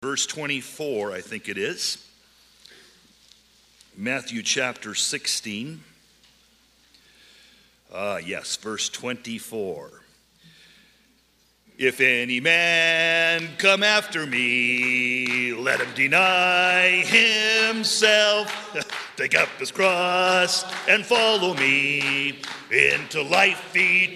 Verse 24, I think it is. Matthew chapter 16. Yes, verse 24. If any man come after me, let him deny himself, take up his cross and follow me into life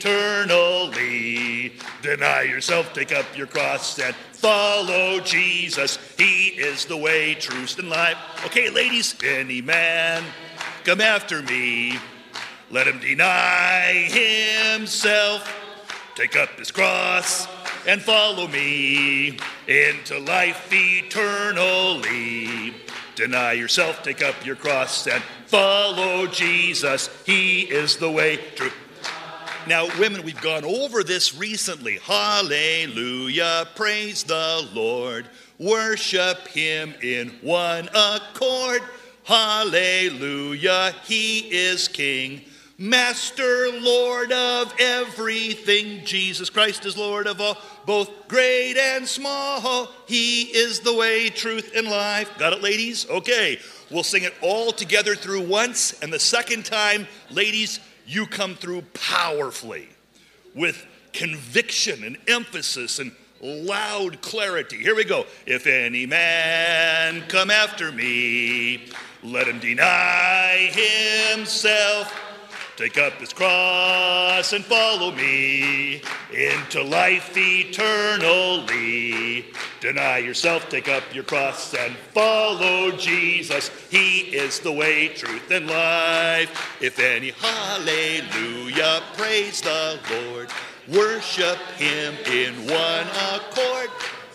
eternally. Deny yourself, take up your cross and follow Jesus. He is the way, truth, and life. Okay, ladies, any man come after me, let him deny himself, take up his cross and follow me into life eternally. Deny yourself, take up your cross and follow Jesus. He is the way, truth. Now, women, we've gone over this recently. Hallelujah, praise the Lord. Worship him in one accord. Hallelujah, he is King. Master, Lord of everything. Jesus Christ is Lord of all, both great and small. He is the way, truth, and life. Got it, ladies? Okay. We'll sing it all together through once, and the second time, ladies, you come through powerfully with conviction and emphasis and loud clarity. Here we go. If any man come after me, let him deny himself, take up his cross and follow me into life eternally. Deny yourself, take up your cross and follow Jesus. He is the way, truth, and life. If any, hallelujah, praise the Lord. Worship him in one accord.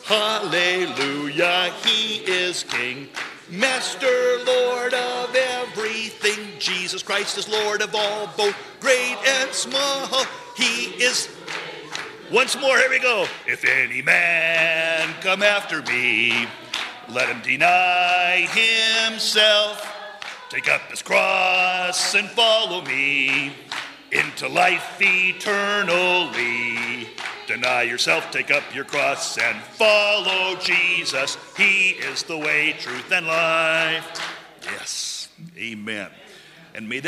Hallelujah, he is King. Master, Lord of everything. Jesus Christ is Lord of all, both great and small. He is. Once more, here we go. If any man come after me, let him deny himself, take up his cross and follow me into life eternally. Deny yourself, take up your cross and follow Jesus. He is the way, truth, and life. Yes, amen. And may that